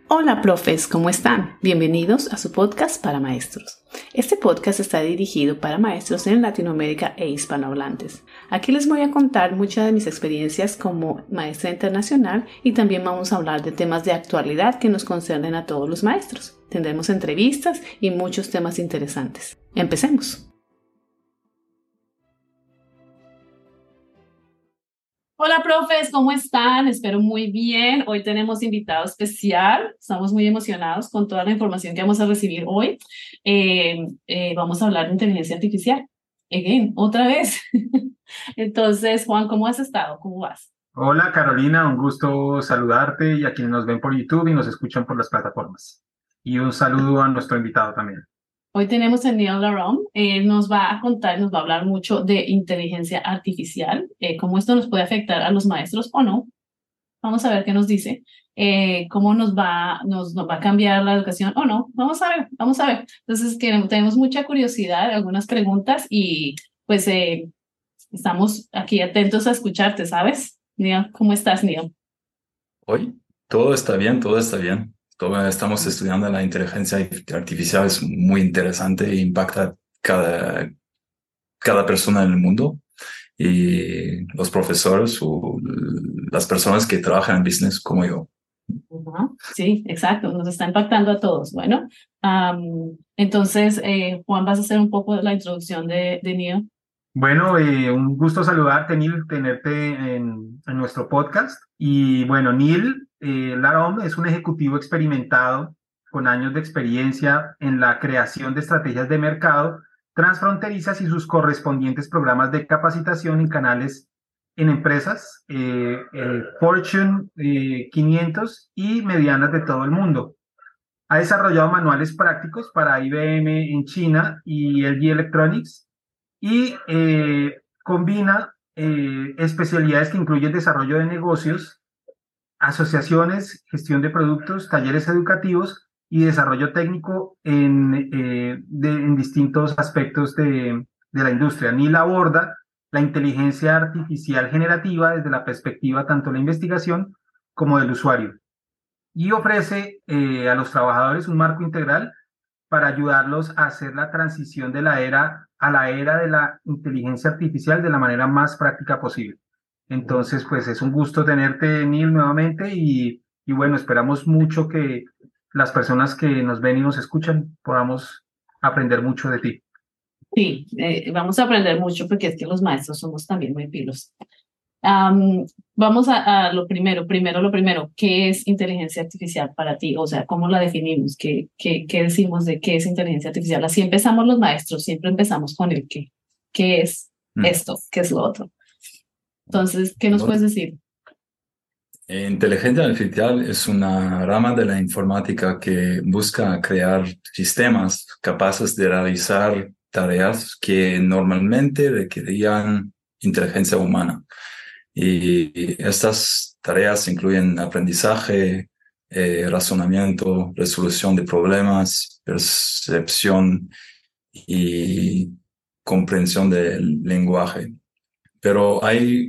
Hola profes, ¿cómo están? Bienvenidos a su podcast para maestros. Este podcast está dirigido para maestros en Latinoamérica e hispanohablantes. Aquí les voy a contar muchas de mis experiencias como maestra internacional y también vamos a hablar de temas de actualidad que nos concernen a todos los maestros. Tendremos entrevistas y muchos temas interesantes. Empecemos. Hola, profes, ¿cómo están? Espero muy bien. Hoy tenemos invitado especial. Estamos muy emocionados con toda la información que vamos a recibir hoy. Vamos a hablar de inteligencia artificial. Again, otra vez. Entonces, Juan, ¿cómo has estado? ¿Cómo vas? Hola Carolina, un gusto saludarte y a quienes nos ven por YouTube y nos escuchan por las plataformas. Y un saludo a nuestro invitado también. Hoy tenemos a Neil Larom. Él nos va a contar, nos va a hablar mucho de inteligencia artificial, cómo esto nos puede afectar a los maestros o no. Vamos a ver qué nos dice, cómo nos va a cambiar la educación o no. Vamos a ver, vamos a ver. Entonces, tenemos mucha curiosidad, algunas preguntas y pues estamos aquí atentos a escucharte, ¿sabes? Neil, ¿cómo estás, Neil? Hoy todo está bien, todo está bien. Estamos estudiando la inteligencia artificial, es muy interesante e impacta cada persona en el mundo. Y los profesores o las personas que trabajan en business como yo. Ajá. Sí, exacto, nos está impactando a todos. Bueno, entonces, Juan, vas a hacer un poco la introducción de Neil. Bueno, un gusto saludarte, Neil, tenerte en nuestro podcast. Y bueno, Neil Larom es un ejecutivo experimentado con años de experiencia en la creación de estrategias de mercado transfronterizas y sus correspondientes programas de capacitación en canales en empresas Fortune 500 y medianas de todo el mundo. Ha desarrollado manuales prácticos para IBM en China y LG Electronics y combina especialidades que incluyen desarrollo de negocios, asociaciones, gestión de productos, talleres educativos y desarrollo técnico en distintos aspectos de la industria. Neil aborda la inteligencia artificial generativa desde la perspectiva tanto de la investigación como del usuario y ofrece a los trabajadores un marco integral para ayudarlos a hacer la transición de la era a la era de la inteligencia artificial de la manera más práctica posible. Entonces, pues es un gusto tenerte, Neil, nuevamente y bueno, esperamos mucho que las personas que nos ven y nos escuchan podamos aprender mucho de ti. Sí, vamos a aprender mucho porque es que los maestros somos también muy pilos. Vamos a lo primero, ¿qué es inteligencia artificial para ti? O sea, ¿cómo la definimos? ¿Qué decimos de qué es inteligencia artificial? Así empezamos los maestros, siempre empezamos con el qué. ¿Qué es Mm. esto? ¿Qué es lo otro? Entonces, ¿qué nos puedes decir? Inteligencia artificial es una rama de la informática que busca crear sistemas capaces de realizar tareas que normalmente requerían inteligencia humana. Y estas tareas incluyen aprendizaje, razonamiento, resolución de problemas, percepción y comprensión del lenguaje. Pero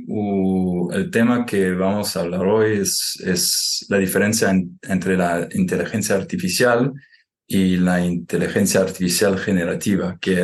el tema que vamos a hablar hoy es la diferencia entre la inteligencia artificial y la inteligencia artificial generativa, que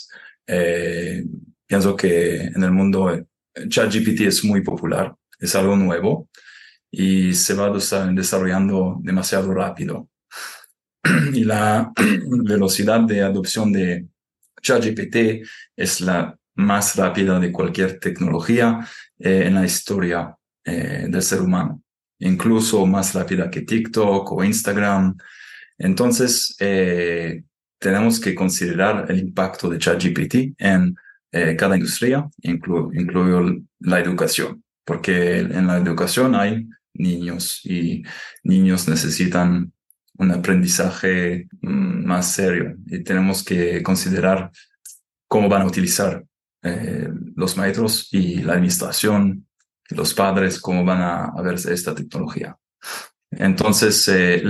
eh, pienso que en el mundo ChatGPT es muy popular, es algo nuevo y se va desarrollando demasiado rápido. Y la velocidad de adopción de ChatGPT es la más rápida de cualquier tecnología en la historia del ser humano, incluso más rápida que TikTok o Instagram. Entonces, tenemos que considerar el impacto de ChatGPT en cada industria, incluyo la educación, porque en la educación hay niños y niños necesitan un aprendizaje más serio y tenemos que considerar cómo van a utilizar los maestros y la administración y los padres, cómo van a verse esta tecnología. Entonces,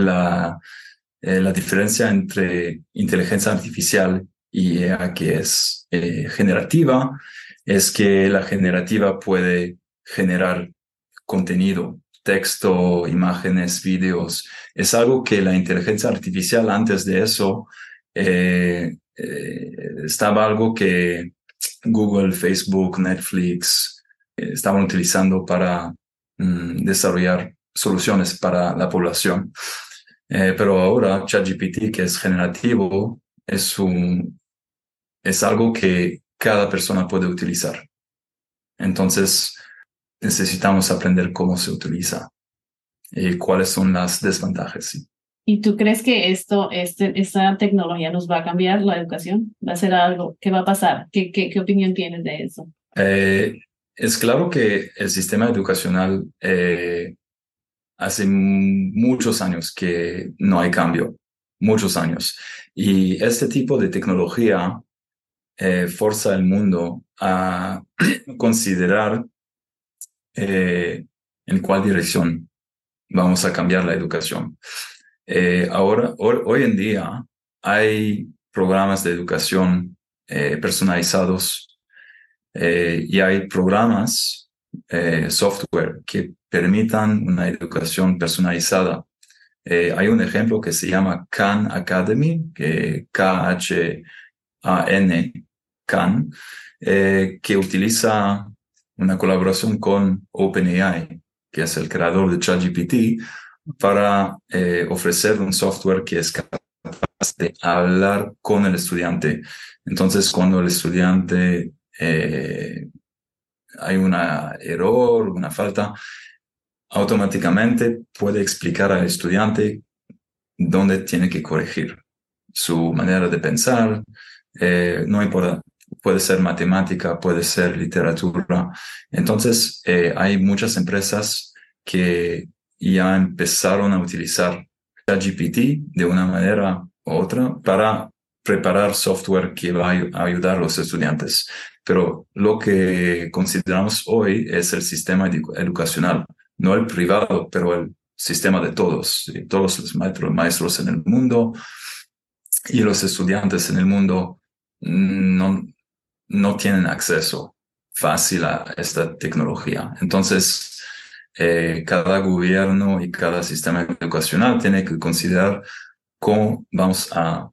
la diferencia entre inteligencia artificial y IA que es generativa es que la generativa puede generar contenido texto, imágenes, vídeos. Es algo que la inteligencia artificial antes de eso estaba algo que Google, Facebook, Netflix estaban utilizando para desarrollar soluciones para la población. Pero ahora ChatGPT, que es generativo, es algo que cada persona puede utilizar. Entonces, necesitamos aprender cómo se utiliza y cuáles son las desventajas. ¿Sí? ¿Y tú crees que esta tecnología nos va a cambiar la educación? ¿Va a ser algo? ¿Qué va a pasar? ¿Qué opinión tienes de eso? Es claro que el sistema educacional hace muchos años que no hay cambio, muchos años. Y este tipo de tecnología forza al mundo a considerar en cuál dirección vamos a cambiar la educación. Hoy en día hay programas de educación personalizados y hay programas, software que permitan una educación personalizada. Hay un ejemplo que se llama Khan Academy, Khan, Khan, que utiliza una colaboración con OpenAI, que es el creador de ChatGPT, para ofrecer un software que es capaz de hablar con el estudiante. Entonces, cuando el estudiante hay un error, una falta, automáticamente puede explicar al estudiante dónde tiene que corregir su manera de pensar. No importa, puede ser matemática, puede ser literatura. Entonces, hay muchas empresas que ya empezaron a utilizar ChatGPT de una manera u otra para preparar software que va a ayudar a los estudiantes. Pero lo que consideramos hoy es el sistema educacional, no el privado, pero el sistema de todos los maestros en el mundo y los estudiantes en el mundo no tienen acceso fácil a esta tecnología. Entonces, cada gobierno y cada sistema educacional tiene que considerar cómo vamos a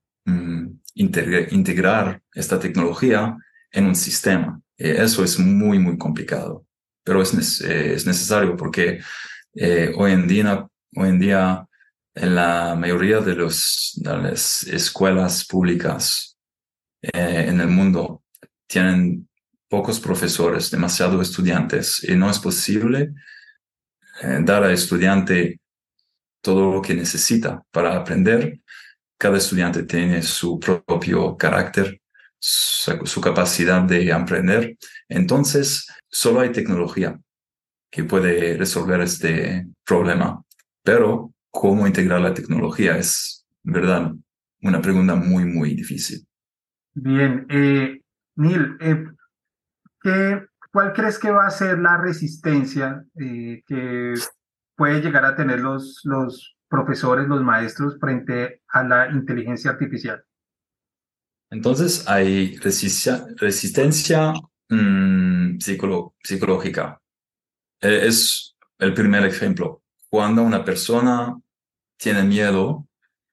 integrar esta tecnología en un sistema. Eso es muy, muy complicado, pero es necesario porque hoy en día en la mayoría de las escuelas públicas en el mundo tienen pocos profesores, demasiados estudiantes, y no es posible dar al estudiante todo lo que necesita para aprender. Cada estudiante tiene su propio carácter, su capacidad de aprender. Entonces, solo hay tecnología que puede resolver este problema. Pero, ¿cómo integrar la tecnología? Es, ¿verdad?, una pregunta muy, muy difícil. Bien, Neil, ¿cuál crees que va a ser la resistencia que puede llegar a tener los profesores, los maestros frente a la inteligencia artificial? Entonces, hay resistencia psicológica. Es el primer ejemplo. Cuando una persona tiene miedo,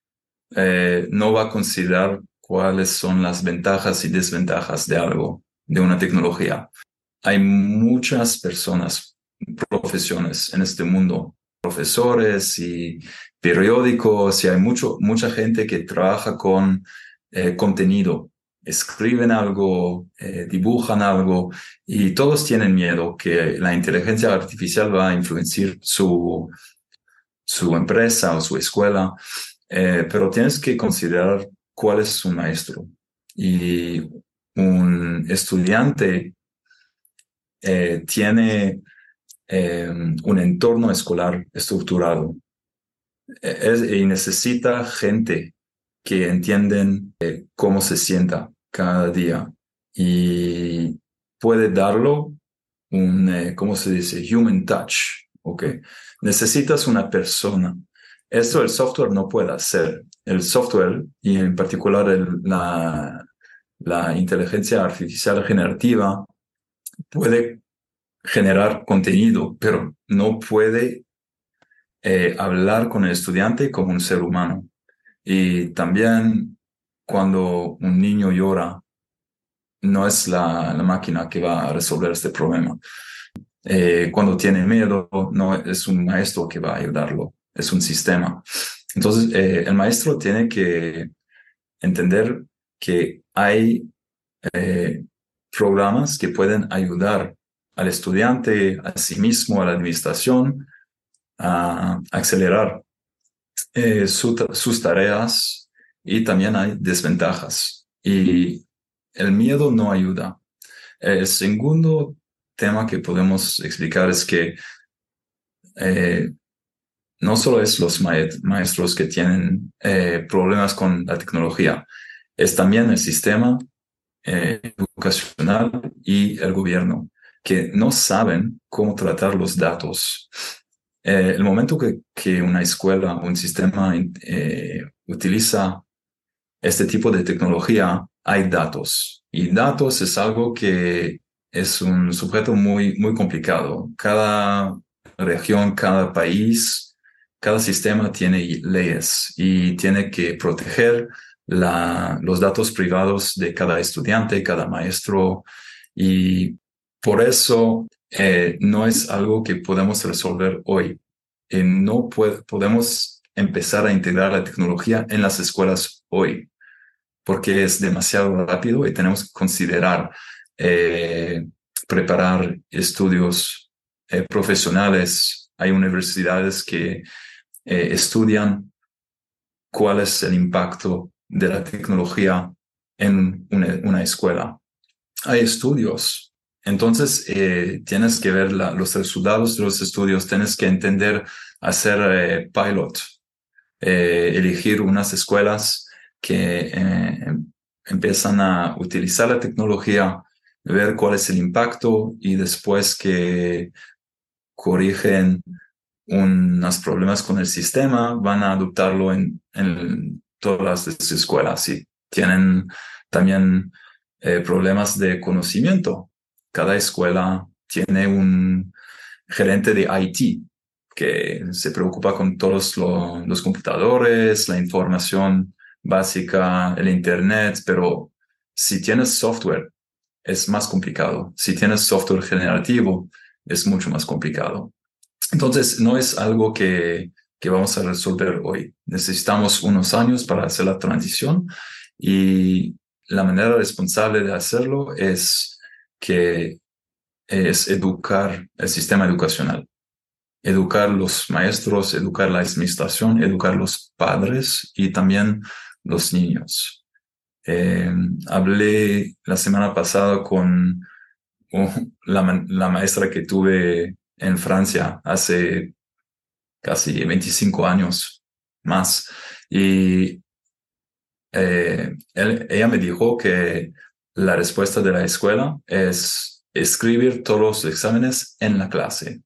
no va a considerar cuáles son las ventajas y desventajas de algo, de una tecnología. Hay muchas personas, profesiones en este mundo, profesores y periódicos, y hay mucha gente que trabaja con contenido. Escriben algo, dibujan algo, y todos tienen miedo que la inteligencia artificial va a influenciar su empresa o su escuela, pero tienes que considerar cuál es su maestro. Y un estudiante tiene un entorno escolar estructurado y necesita gente que entienden cómo se sienta cada día y puede darlo ¿cómo se dice? Human touch, ¿ok? Necesitas una persona. Esto el software no puede hacer. El software, y en particular la inteligencia artificial generativa, puede generar contenido, pero no puede hablar con el estudiante como un ser humano. Y también cuando un niño llora, no es la máquina que va a resolver este problema. Cuando tiene miedo, no es un maestro que va a ayudarlo, es un sistema. Entonces, el maestro tiene que entender que hay programas que pueden ayudar al estudiante, a sí mismo, a la administración, a acelerar sus tareas, y también hay desventajas. Y el miedo no ayuda. El segundo tema que podemos explicar es que eh, no solo es los maestros que tienen problemas con la tecnología, es también el sistema educacional y el gobierno, que no saben cómo tratar los datos. El momento que una escuela o un sistema utiliza este tipo de tecnología, hay datos. Y datos es algo que es un sujeto muy, muy complicado. Cada región, cada país, cada sistema tiene leyes y tiene que proteger los datos privados de cada estudiante, cada maestro. Y por eso no es algo que podemos resolver hoy. No podemos empezar a integrar la tecnología en las escuelas hoy, porque es demasiado rápido y tenemos que considerar preparar estudios profesionales. Hay universidades que estudian cuál es el impacto de la tecnología en una escuela. Hay estudios. Entonces, tienes que ver los resultados de los estudios, tienes que entender, hacer pilot, elegir unas escuelas que empiezan a utilizar la tecnología, ver cuál es el impacto y después que corrigen unos problemas con el sistema, van a adoptarlo en todas las escuelas. Y tienen también problemas de conocimiento. Cada escuela tiene un gerente de IT que se preocupa con todos los computadores, la información básica, el Internet, pero si tienes software, es más complicado. Si tienes software generativo, es mucho más complicado. Entonces, no es algo que vamos a resolver hoy. Necesitamos unos años para hacer la transición, y la manera responsable de hacerlo es educar el sistema educacional, educar los maestros, educar la administración, educar los padres y también los niños. Hablé la semana pasada con la maestra que tuve en Francia hace casi 25 años más. Y ella me dijo que la respuesta de la escuela es escribir todos los exámenes en la clase.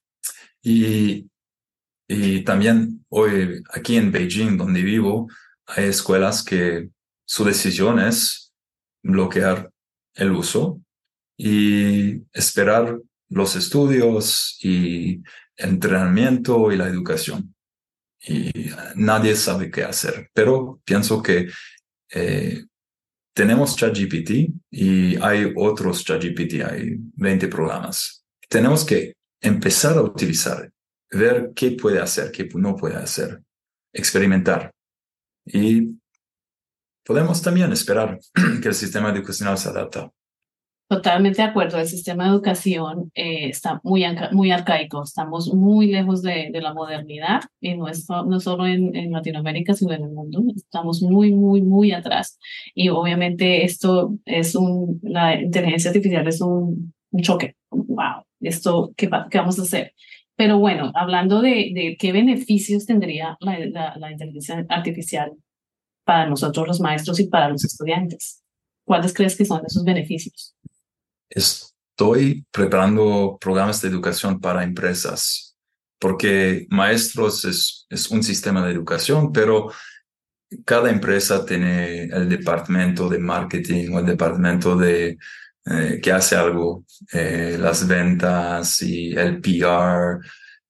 Y también hoy aquí en Beijing, donde vivo, hay escuelas que su decisión es bloquear el uso y esperar los estudios y el entrenamiento y la educación. Y nadie sabe qué hacer. Pero pienso que tenemos ChatGPT y hay otros ChatGPT, hay 20 programas. Tenemos que empezar a utilizar, ver qué puede hacer, qué no puede hacer, experimentar. Y podemos también esperar que el sistema educacional se adapte. Totalmente de acuerdo, el sistema de educación está muy arcaico, estamos muy lejos de la modernidad, y no solo en Latinoamérica, sino en el mundo, estamos muy atrás. Y obviamente la inteligencia artificial es un choque. Wow, ¿qué vamos a hacer? Pero bueno, hablando de qué beneficios tendría la inteligencia artificial para nosotros los maestros y para los estudiantes, ¿cuáles crees que son esos beneficios? Estoy preparando programas de educación para empresas, porque maestros es un sistema de educación, pero cada empresa tiene el departamento de marketing o el departamento que hace algo, las ventas y el PR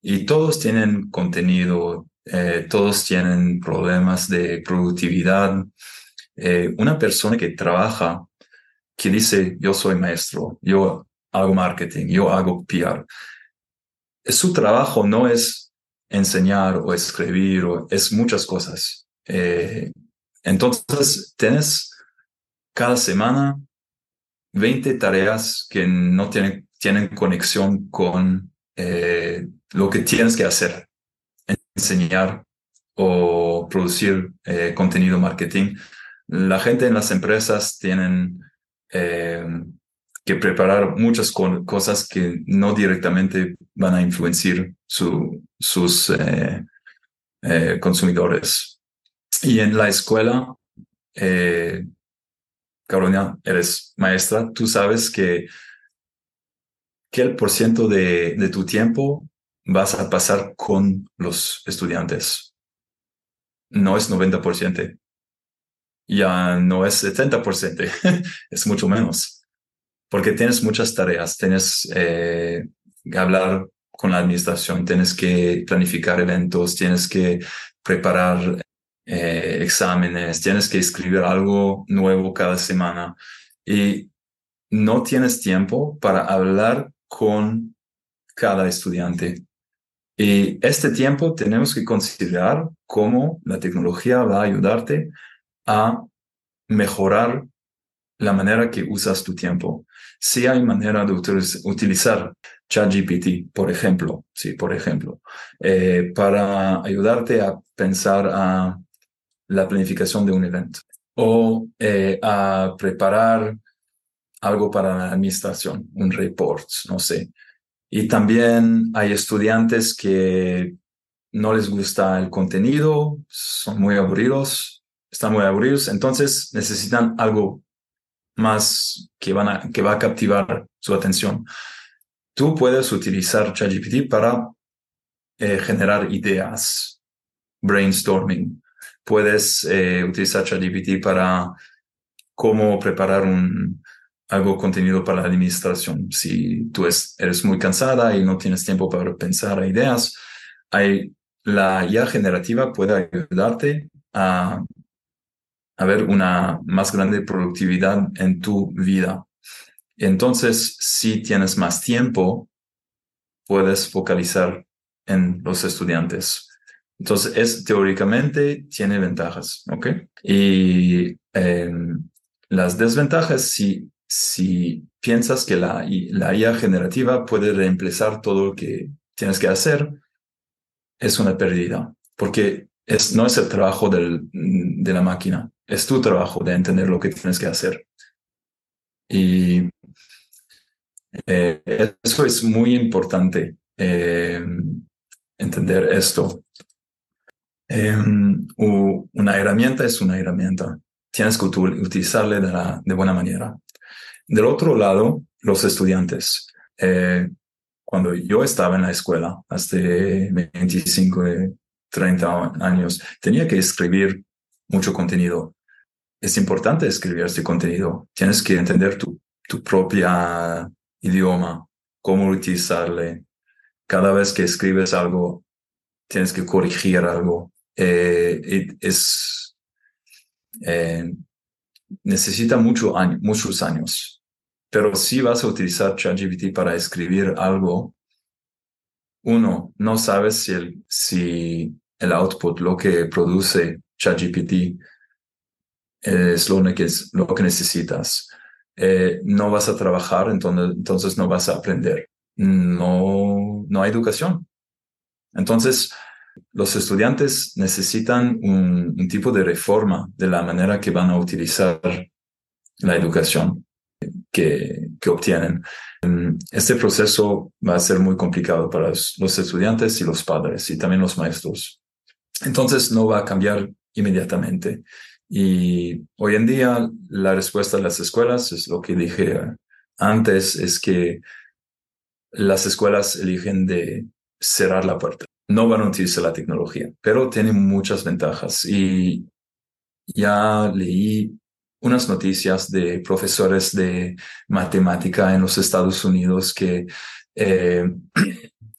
y todos tienen contenido, todos tienen problemas de productividad. Una persona que trabaja, que dice, yo soy maestro, yo hago marketing, yo hago PR. Su trabajo no es enseñar o escribir, es muchas cosas. Entonces, tienes cada semana 20 tareas que no tienen conexión con lo que tienes que hacer, enseñar o producir contenido marketing. La gente en las empresas tienen eh, que preparar muchas cosas que no directamente van a influenciar sus consumidores. Y en la escuela, Carolina, eres maestra, tú sabes que el porciento de tu tiempo vas a pasar con los estudiantes. No es 90%, ya no es 70%, es mucho menos, porque tienes muchas tareas, tienes que hablar con la administración, tienes que planificar eventos, tienes que preparar exámenes, tienes que escribir algo nuevo cada semana y no tienes tiempo para hablar con cada estudiante. Y este tiempo tenemos que considerar cómo la tecnología va a ayudarte a mejorar la manera que usas tu tiempo. Si hay manera de utilizar ChatGPT, por ejemplo, para ayudarte a pensar a la planificación de un evento o a preparar algo para la administración, un report, no sé. Y también hay estudiantes que no les gusta el contenido, son muy aburridos, están muy aburridos, entonces necesitan algo más que va a captivar su atención. Tú puedes utilizar ChatGPT para generar ideas, brainstorming. Puedes utilizar ChatGPT para cómo preparar algo contenido para la administración. Si tú eres muy cansada y no tienes tiempo para pensar ideas, la IA generativa puede ayudarte a ver una más grande productividad en tu vida. Entonces, si tienes más tiempo, puedes focalizar en los estudiantes. Entonces, teóricamente tiene ventajas, ¿ok? Y las desventajas, si piensas que la IA generativa puede reemplazar todo lo que tienes que hacer, es una pérdida, porque no es el trabajo de la máquina, es tu trabajo de entender lo que tienes que hacer. Y eso es muy importante, entender esto. Una herramienta es una herramienta. Tienes que utilizarla de buena manera. Del otro lado, los estudiantes. Cuando yo estaba en la escuela, hace 25, 30 años, tenía que escribir mucho contenido. Es importante escribir este contenido. Tienes que entender tu propia idioma, cómo utilizarle. Cada vez que escribes algo, tienes que corregir algo. Necesita muchos años. Pero si vas a utilizar ChatGPT para escribir algo, uno, no sabes si el output, lo que produce ChatGPT, es lo que necesitas. No vas a trabajar, entonces no vas a aprender. No hay educación. Entonces, los estudiantes necesitan un tipo de reforma de la manera que van a utilizar la educación que obtienen. Este proceso va a ser muy complicado para los estudiantes y los padres y también los maestros. Entonces no va a cambiar inmediatamente. Y hoy en día la respuesta de las escuelas es lo que dije antes, es que las escuelas eligen de cerrar la puerta. No van a utilizar la tecnología, pero tienen muchas ventajas. Y ya leí unas noticias de profesores de matemática en los Estados Unidos que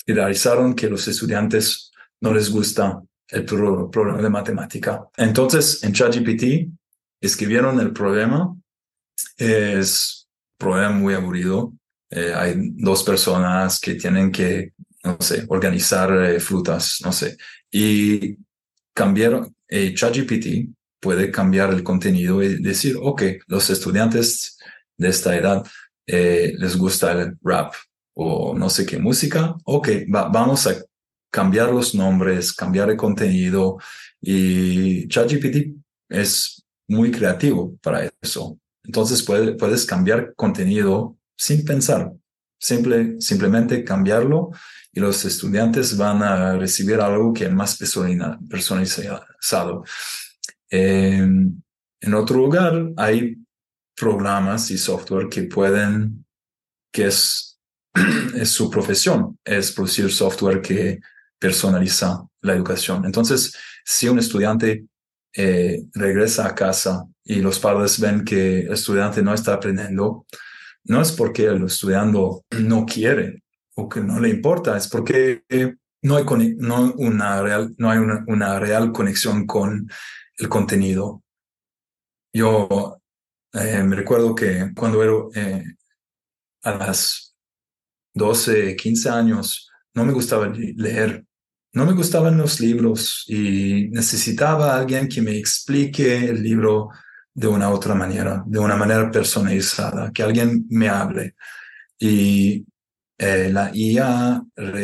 y realizaron que los estudiantes no les gusta el problema de matemática. Entonces, en ChatGPT escribieron el problema. Es un problema muy aburrido. Hay dos personas que tienen que, no sé, organizar frutas, no sé. Y cambiaron, ChatGPT puede cambiar el contenido y decir, ok, los estudiantes de esta edad les gusta el rap o no sé qué música. Ok, vamos a cambiar los nombres, cambiar el contenido, y ChatGPT es muy creativo para eso. Entonces puedes cambiar contenido sin pensar, simplemente cambiarlo, y los estudiantes van a recibir algo que es más personalizado. En otro lugar, hay programas y software que es su profesión, es producir software que personaliza la educación. Entonces, si un estudiante regresa a casa y los padres ven que el estudiante no está aprendiendo, no es porque el estudiante no quiere o que no le importa, es porque no hay, una real conexión con el contenido. Yo me recuerdo que cuando era a las 12, 15 años, no me gustaba leer, no me gustaban los libros y necesitaba a alguien que me explique el libro de una otra manera, de una manera personalizada, que alguien me hable. Y la IA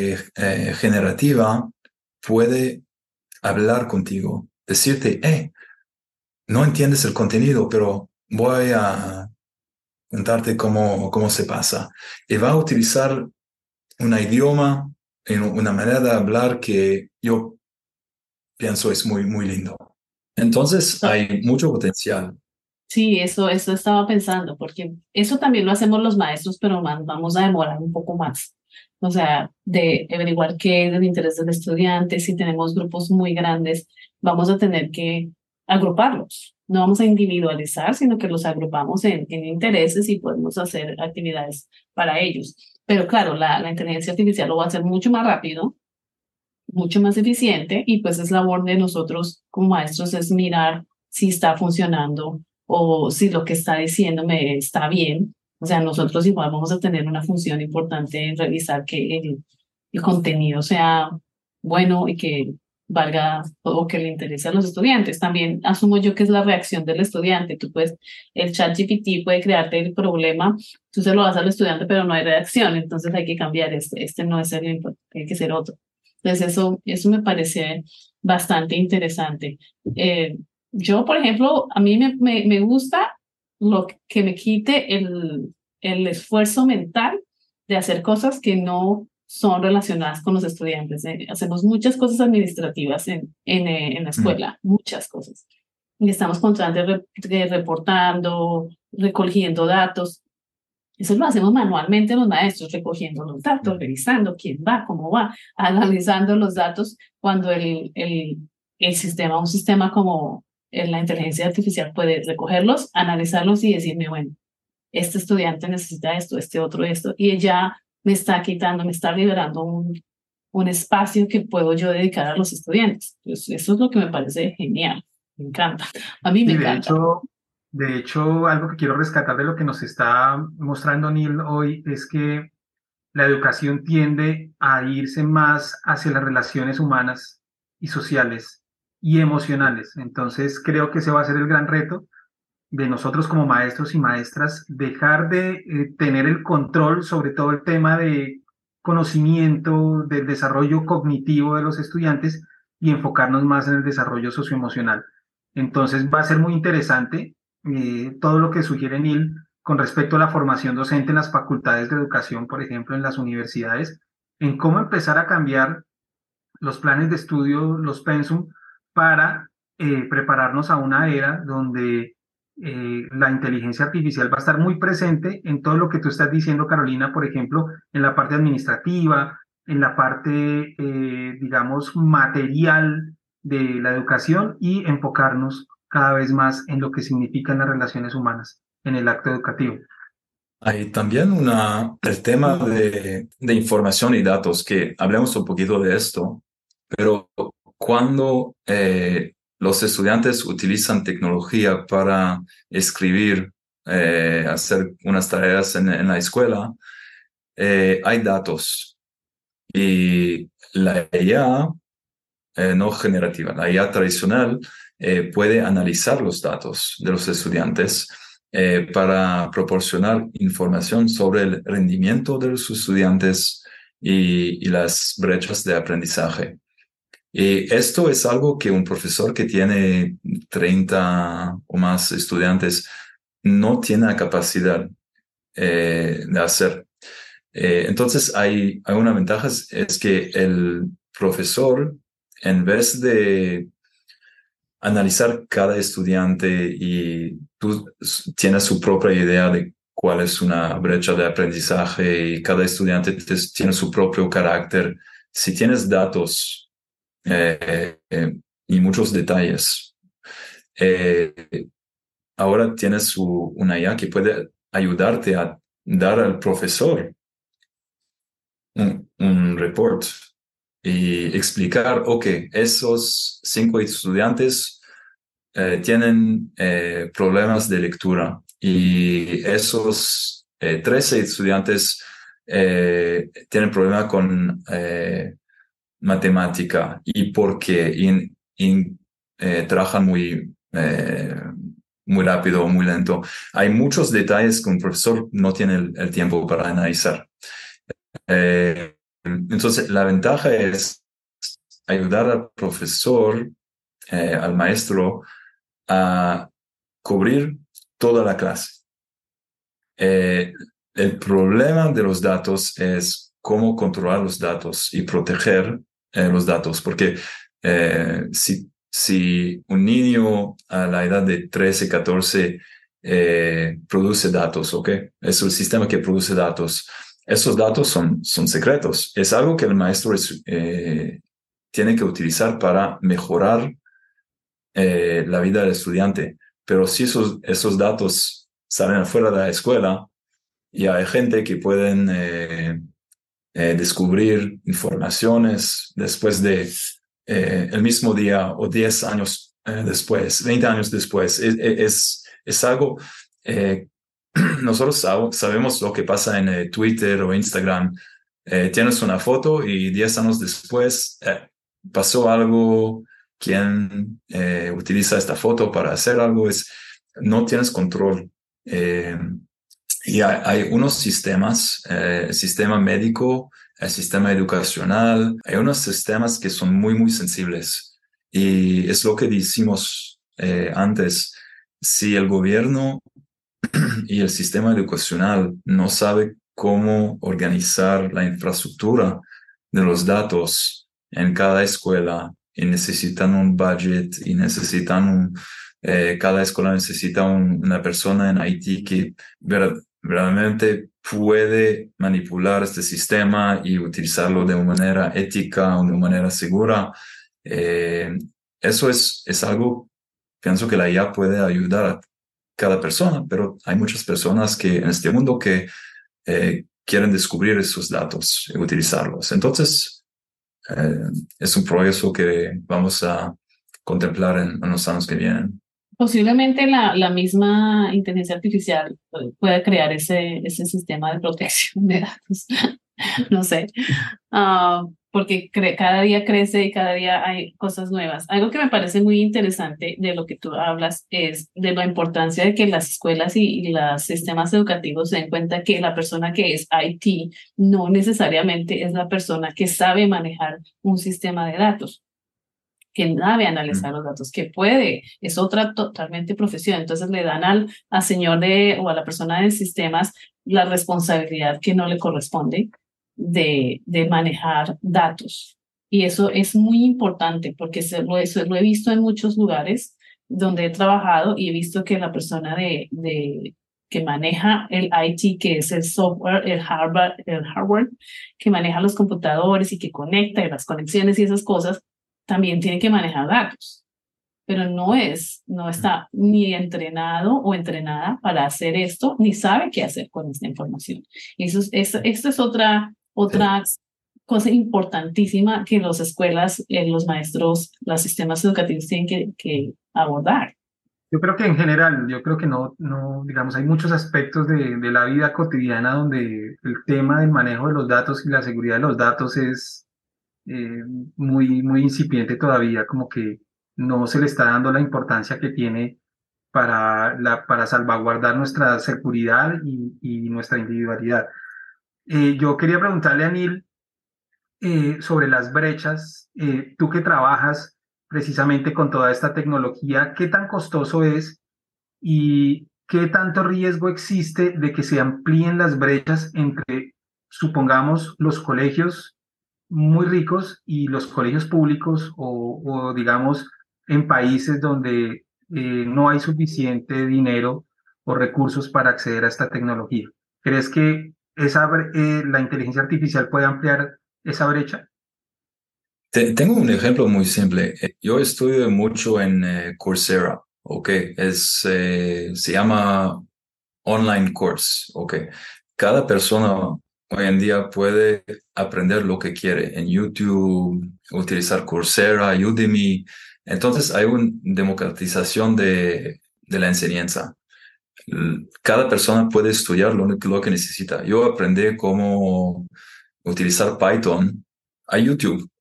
generativa puede hablar contigo, decirte, no entiendes el contenido, pero voy a contarte cómo se pasa. Y va a utilizar un idioma, en una manera de hablar que yo pienso es muy, muy lindo. Entonces So, hay mucho potencial. sí, eso estaba pensando, porque eso también lo hacemos los maestros, pero más, vamos a demorar un poco más. O sea, de averiguar qué es el interés del estudiante, si tenemos grupos muy grandes, vamos a tener que agruparlos. No vamos a individualizar, sino que los agrupamos en intereses y podemos hacer actividades para ellos. Pero claro, la inteligencia artificial lo va a hacer mucho más rápido, mucho más eficiente, y pues es labor de nosotros como maestros es mirar si está funcionando o si lo que está diciéndome está bien. O sea, nosotros igual vamos a tener una función importante en revisar que el contenido sea bueno y que valga o que le interese a los estudiantes. También asumo yo que es la reacción del estudiante. Tú puedes, el chat GPT puede crearte el problema, tú se lo das al estudiante, pero no hay reacción, entonces hay que cambiar este no es el importante, hay que ser otro. Entonces eso me parece bastante interesante. Eh, yo, por ejemplo, a mí me gusta lo que me quite el esfuerzo mental de hacer cosas que no son relacionadas con los estudiantes. Hacemos muchas cosas administrativas en la Mm. escuela, muchas cosas. Y estamos constantemente reportando, recogiendo datos. Eso lo hacemos manualmente los maestros, recogiendo los datos, revisando quién va, cómo va, analizando los datos, cuando el sistema, un sistema como la inteligencia artificial puede recogerlos, analizarlos y decirme, bueno, este estudiante necesita esto, este otro esto, y ella me está quitando, me está liberando un espacio que puedo yo dedicar a los estudiantes. Pues eso es lo que me parece genial, me encanta, a mí me Y encanta. de hecho, algo que quiero rescatar de lo que nos está mostrando Neil hoy es que la educación tiende a irse más hacia las relaciones humanas y sociales y emocionales. Entonces, creo que ese va a ser el gran reto de nosotros como maestros y maestras, dejar de tener el control sobre todo el tema de conocimiento, del desarrollo cognitivo de los estudiantes y enfocarnos más en el desarrollo socioemocional. Entonces va a ser muy interesante todo lo que sugiere Neil con respecto a la formación docente en las facultades de educación, por ejemplo, en las universidades, en cómo empezar a cambiar los planes de estudio, los pensum, para prepararnos a una era donde la inteligencia artificial va a estar muy presente en todo lo que tú estás diciendo, Carolina, por ejemplo, en la parte administrativa, en la parte, digamos, material de la educación y enfocarnos cada vez más en lo que significan las relaciones humanas en el acto educativo. Hay también el tema de información y datos, que hablemos un poquito de esto, pero cuando los estudiantes utilizan tecnología para escribir, hacer unas tareas en la escuela, hay datos y la IA no generativa, la IA tradicional puede analizar los datos de los estudiantes para proporcionar información sobre el rendimiento de los estudiantes y las brechas de aprendizaje. Y esto es algo que un profesor que tiene 30 o más estudiantes no tiene la capacidad de hacer. Entonces, hay una ventaja, es que el profesor, en vez de analizar cada estudiante y tú tienes su propia idea de cuál es una brecha de aprendizaje y cada estudiante tiene su propio carácter, si tienes datos y muchos detalles, eh, ahora tienes una IA que puede ayudarte a dar al profesor un report y explicar, ok, esos 5 estudiantes tienen problemas de lectura y esos 13 estudiantes tienen problemas con matemática y por qué trabajan muy rápido o muy lento. Hay muchos detalles que un profesor no tiene el tiempo para analizar. Entonces, la ventaja es ayudar al profesor, al maestro, a cubrir toda la clase. El problema de los datos es cómo controlar los datos y proteger los datos, porque si un niño a la edad de 13, 14 produce datos, ¿ok? Es el sistema que produce datos. Esos datos son secretos. Es algo que el maestro tiene que utilizar para mejorar la vida del estudiante. Pero si esos datos salen afuera de la escuela y hay gente que pueden descubrir informaciones después de el mismo día o 10 años después, 20 años después, es algo... nosotros sabemos lo que pasa en Twitter o Instagram. Tienes una foto y 10 años después pasó algo. Quien utiliza esta foto para hacer algo no tienes control. Y hay unos sistemas, el sistema médico, el sistema educacional, hay unos sistemas que son muy, muy sensibles. Y es lo que decimos antes, si el gobierno y el sistema educacional no sabe cómo organizar la infraestructura de los datos en cada escuela y necesitan un budget y cada escuela necesita una persona en IT que realmente puede manipular este sistema y utilizarlo de una manera ética o de una manera segura. Eso es algo, pienso que la IA puede ayudar a cada persona, pero hay muchas personas que en este mundo que quieren descubrir esos datos y utilizarlos. Entonces, es un proceso que vamos a contemplar en los años que vienen. Posiblemente la misma inteligencia artificial pueda crear ese sistema de protección de datos. No sé. Porque cada día crece y cada día hay cosas nuevas. Algo que me parece muy interesante de lo que tú hablas es de la importancia de que las escuelas y los sistemas educativos se den cuenta que la persona que es IT no necesariamente es la persona que sabe manejar un sistema de datos, que sabe analizar los datos, que puede, es otra totalmente profesión. Entonces le dan al señor o a la persona de sistemas la responsabilidad que no le corresponde de manejar datos. Y eso es muy importante porque eso lo he visto en muchos lugares donde he trabajado y he visto que la persona que maneja el IT, que es el software, el hardware, que maneja los computadores y que conecta y las conexiones y esas cosas, también tiene que manejar datos. pero no está ni entrenado o entrenada para hacer esto, ni sabe qué hacer con esta información. Y esto es otra cosa importantísima que las escuelas, los maestros, los sistemas educativos tienen que abordar. Yo creo que en general, yo creo que digamos, hay muchos aspectos de la vida cotidiana donde el tema del manejo de los datos y la seguridad de los datos es eh, muy incipiente todavía, como que no se le está dando la importancia que tiene para salvaguardar nuestra seguridad y nuestra individualidad. Yo quería preguntarle a Neil sobre las brechas. Tú que trabajas precisamente con toda esta tecnología, ¿qué tan costoso es y qué tanto riesgo existe de que se amplíen las brechas entre, supongamos, los colegios muy ricos y los colegios públicos o digamos, en países donde no hay suficiente dinero o recursos para acceder a esta tecnología? ¿Crees que la inteligencia artificial puede ampliar esa brecha? Tengo un ejemplo muy simple. Yo estudio mucho en Coursera, ¿ok? Se llama online course, ¿ok? Cada persona hoy en día puede aprender lo que quiere en YouTube, utilizar Coursera, Udemy. Entonces hay una democratización de la enseñanza. Cada persona puede estudiar lo que necesita. Yo aprendí cómo utilizar Python a YouTube.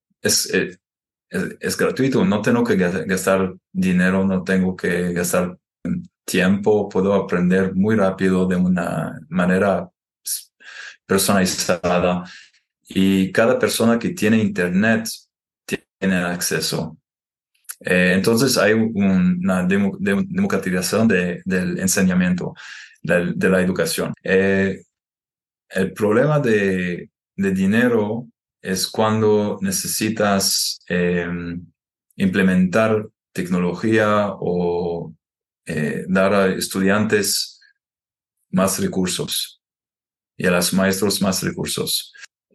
Es gratuito, no tengo que gastar dinero, no tengo que gastar tiempo, puedo aprender muy rápido de una manera personalizada y cada persona que tiene internet tiene acceso. Entonces hay una democratización del enseñamiento, de la educación. El problema de dinero es cuando necesitas implementar tecnología o dar a estudiantes más recursos y a los maestros más recursos.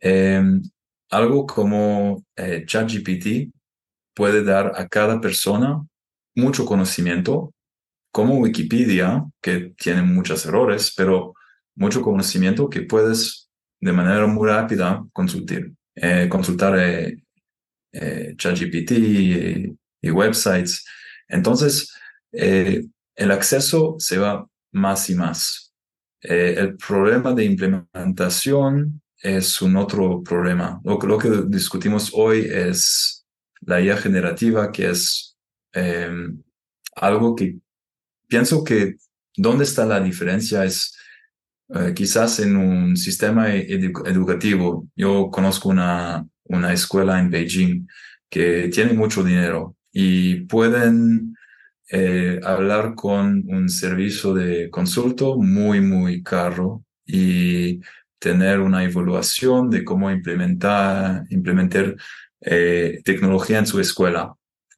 Algo como ChatGPT puede dar a cada persona mucho conocimiento, como Wikipedia, que tiene muchos errores, pero mucho conocimiento que puedes de manera muy rápida consultar ChatGPT y websites. Entonces, el acceso se va más y más. El problema de implementación es un otro problema. Lo que discutimos hoy es la IA generativa, que es algo que pienso que ¿dónde está la diferencia? Es quizás en un sistema educativo. Yo conozco una escuela en Beijing que tiene mucho dinero y pueden hablar con un servicio de consulto muy caro y tener una evaluación de cómo implementar tecnología en su escuela.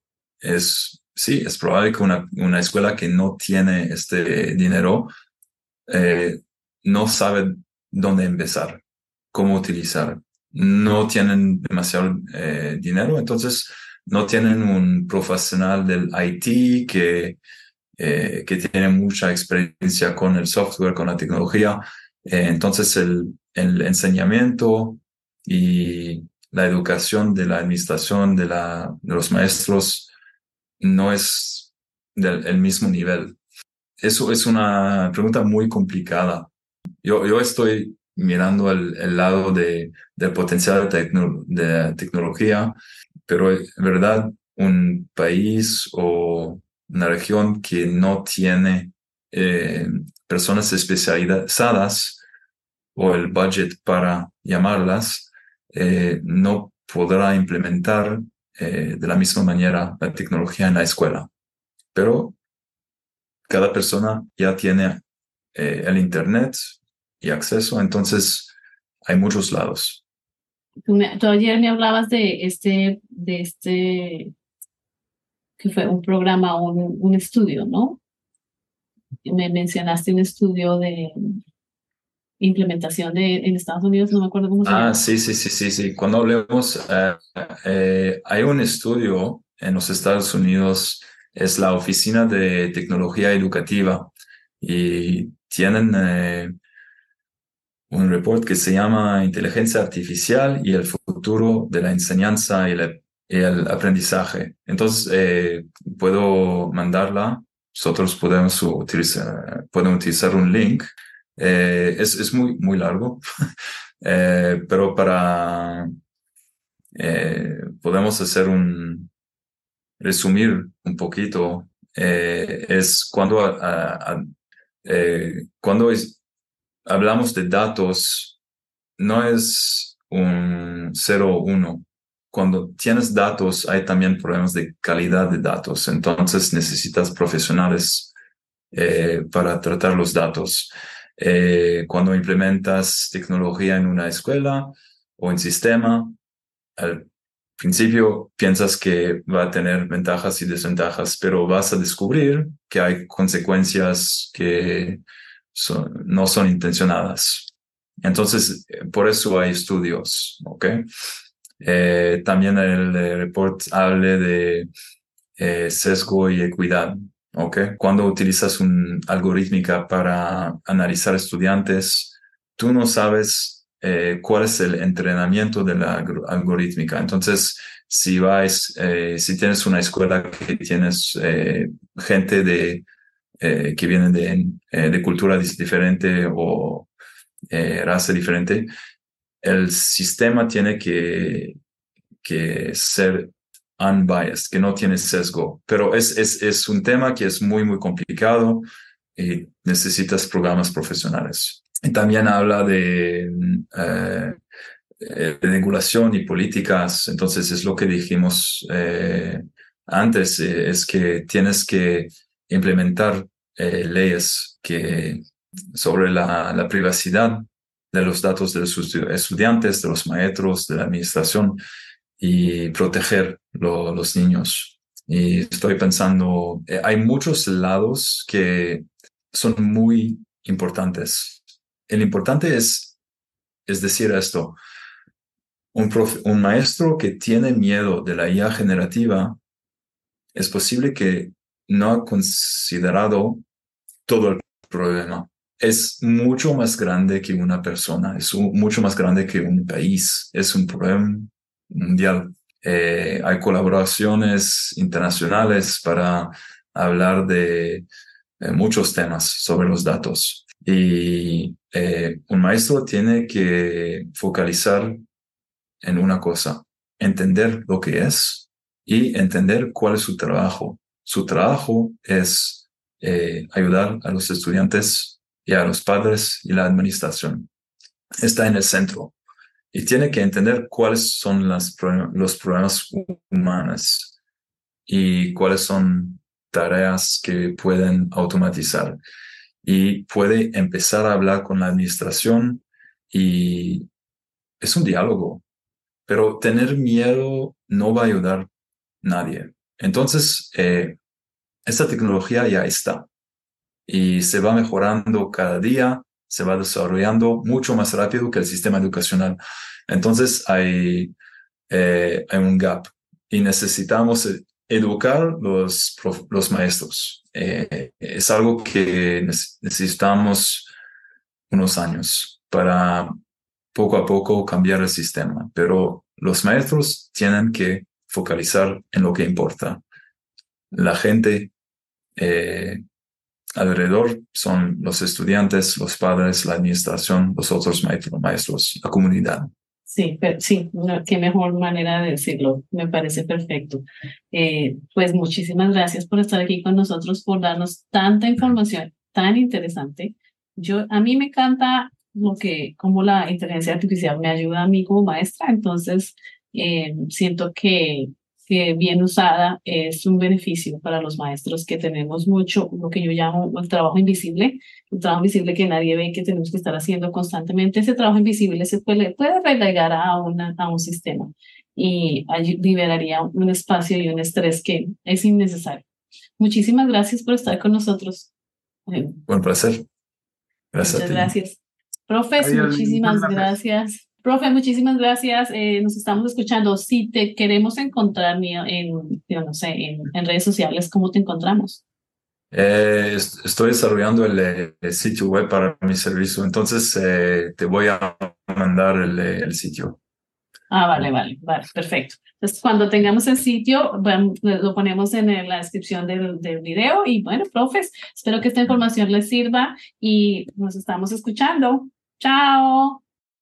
Sí, es probable que una escuela que no tiene este dinero no sabe dónde empezar, cómo utilizar. No tienen demasiado dinero, entonces no tienen un profesional del IT que tiene mucha experiencia con el software, con la tecnología. Entonces el enseñamiento y la educación de la administración de los maestros no es del mismo nivel. Eso es una pregunta muy complicada. Yo estoy mirando el lado del potencial de tecnología, pero en verdad un país o una región que no tiene personas especializadas o el budget para llamarlas, no podrá implementar de la misma manera la tecnología en la escuela. Pero cada persona ya tiene el Internet y acceso, entonces hay muchos lados. Tú ayer me hablabas que fue un programa, un estudio, ¿no? Me mencionaste un estudio de implementación en Estados Unidos, no me acuerdo cómo se llama. Sí. Cuando hablemos, hay un estudio en los Estados Unidos es la Oficina de Tecnología Educativa y tienen un report que se llama Inteligencia Artificial y el futuro de la enseñanza y el aprendizaje. Entonces, puedo mandarla. Nosotros pueden utilizar un link. Es muy, muy largo, pero podemos resumir un poquito. Es cuando hablamos de datos, no es un 0 o 1. Cuando tienes datos, hay también problemas de calidad de datos. Entonces necesitas profesionales para tratar los datos. Cuando implementas tecnología en una escuela o en sistema, al principio piensas que va a tener ventajas y desventajas, pero vas a descubrir que hay consecuencias que no son intencionadas. Entonces, por eso hay estudios, ¿ok? También el report habla de sesgo y equidad, ¿ok? Cuando utilizas una algorítmica para analizar estudiantes, tú no sabes cuál es el entrenamiento de la algorítmica. Entonces, si tienes una escuela que tienes gente que viene de cultura diferente o raza diferente, el sistema tiene que ser unbiased, que no tiene sesgo. Pero es un tema que es muy, muy complicado y necesitas programas profesionales. Y también habla de regulación y políticas. Entonces es lo que dijimos antes, es que tienes que implementar leyes sobre la privacidad de los datos de los estudiantes, de los maestros, de la administración y proteger los niños. Y estoy pensando, hay muchos lados que son muy importantes. El importante es decir esto. Un maestro que tiene miedo de la IA generativa es posible que no ha considerado todo el problema. Es mucho más grande que una persona, es mucho más grande que un país, es un problema mundial. Hay colaboraciones internacionales para hablar de muchos temas sobre los datos. Y un maestro tiene que focalizar en una cosa, entender lo que es y entender cuál es su trabajo. Su trabajo es ayudar a los estudiantes y a los padres y la administración. Está en el centro y tiene que entender cuáles son los problemas humanos y cuáles son tareas que pueden automatizar. Y puede empezar a hablar con la administración y es un diálogo. Pero tener miedo no va a ayudar a nadie. Entonces, esta tecnología ya está y se va mejorando cada día, se va desarrollando mucho más rápido que el sistema educacional. Entonces, hay un gap y necesitamos educar los maestros. Es algo que necesitamos unos años para poco a poco cambiar el sistema, pero los maestros tienen que focalizar en lo que importa. La gente alrededor son los estudiantes, los padres, la administración, los otros maestros, la comunidad. Sí, pero sí, qué mejor manera de decirlo, me parece perfecto. Pues muchísimas gracias por estar aquí con nosotros, por darnos tanta información tan interesante. A mí me encanta cómo la inteligencia artificial me ayuda a mí como maestra, entonces siento que bien usada es un beneficio para los maestros, que tenemos mucho, lo que yo llamo el trabajo invisible, un trabajo invisible que nadie ve, que tenemos que estar haciendo constantemente. Ese trabajo invisible se puede relegar a un sistema y liberaría un espacio y un estrés que es innecesario. Muchísimas gracias por estar con nosotros. Un placer. Gracias a Muchas ti. gracias. Profes, Adiós, muchísimas muchas gracias. gracias Profe, muchísimas gracias. Nos estamos escuchando. Si te queremos encontrar yo no sé, en redes sociales, ¿cómo te encontramos? Estoy desarrollando el sitio web para mi servicio, entonces te voy a mandar el sitio. Ah, vale, perfecto. Entonces, cuando tengamos el sitio, lo ponemos en la descripción del video. Y bueno, profes, espero que esta información les sirva y nos estamos escuchando. Chao.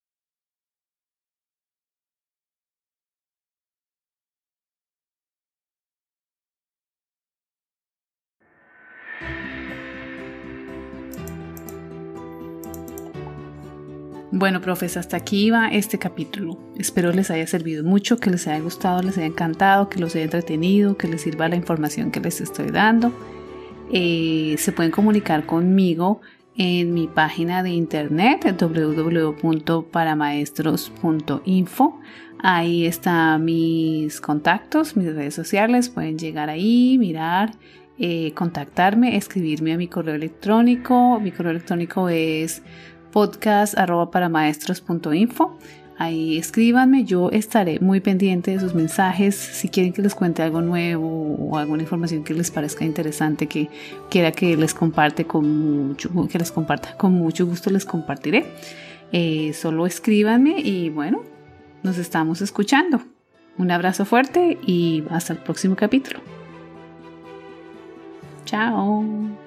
Bueno, profes, hasta aquí va este capítulo. Espero les haya servido mucho, que les haya gustado, les haya encantado, que los haya entretenido, que les sirva la información que les estoy dando. Se pueden comunicar conmigo en mi página de internet www.paramaestros.info. Ahí están mis contactos, mis redes sociales. Pueden llegar ahí, mirar, contactarme, escribirme a mi correo electrónico. Mi correo electrónico es podcast@paramaestros.info. Ahí escríbanme, yo estaré muy pendiente de sus mensajes. Si quieren que les cuente algo nuevo o alguna información que les parezca interesante, que quiera que les comparta con mucho gusto, les compartiré. Solo escríbanme y bueno, nos estamos escuchando. Un abrazo fuerte y hasta el próximo capítulo. Chao.